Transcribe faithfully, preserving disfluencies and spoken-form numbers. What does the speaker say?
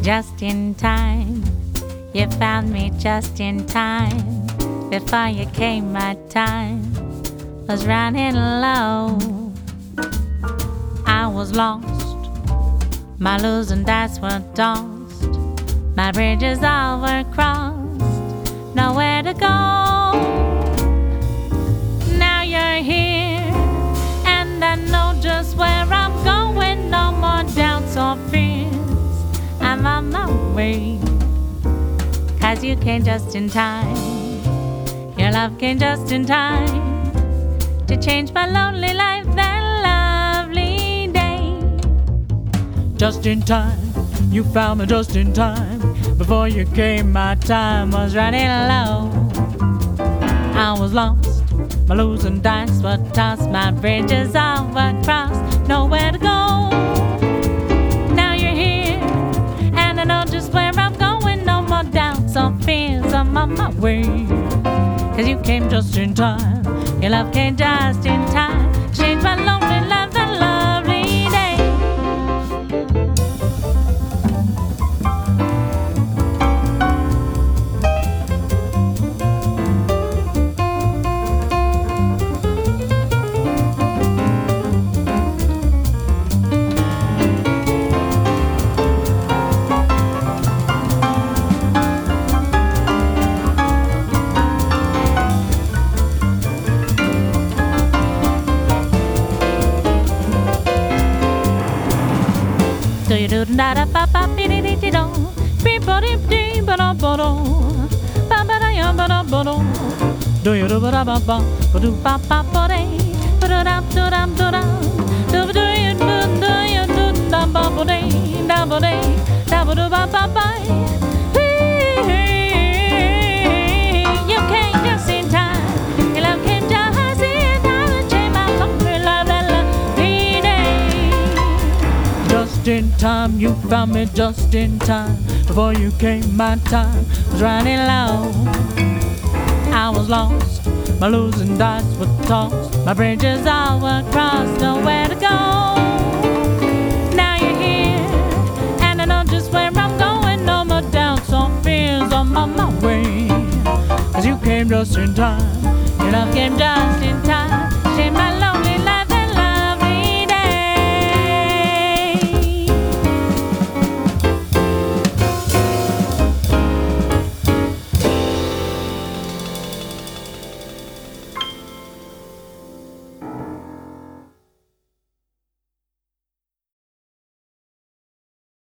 just in time. You found me just in time. Before you came, my time was running low. I was lost, my losing dice were tossed, my bridges all were crossed, nowhere to go. Now you're here, and I know just where I'm going. No more doubts or fears, I'm on my way. Cause you came just in time, your love came just in time to change my lonely life that lovely day. Just in time, you found me just in time. Before you came, my time was running low. I was lost, my losing dice were tossed, my bridges all were crossed, nowhere to go. Now you're here, and I know just where I'm going. No more doubts or fears, I'm on my way. Cause you came just in time, your love came just in time, changed my lonely life that lovely day. Do you do da da ba ba bi di di di do, bi ba di di ba da ba do, ba ba da ya ba da ba do. Do you do ba da ba ba, ba do ba ba ba de, ba do da do da do da, do do you do do you do da ba ba de, da ba de, da ba do ba ba ba. You came just in time, your love came just in time and changed my lonely life that lovely day. just in time, you found me just in time. Before you came, my time was running low. I was lost, My losing dice were tossed, my bridges all were crossed, nowhere to go. Now you're here, and I know just where I'm going. No more doubts or fears, I'm on my way. Cause you came just in time, Your love came just in time.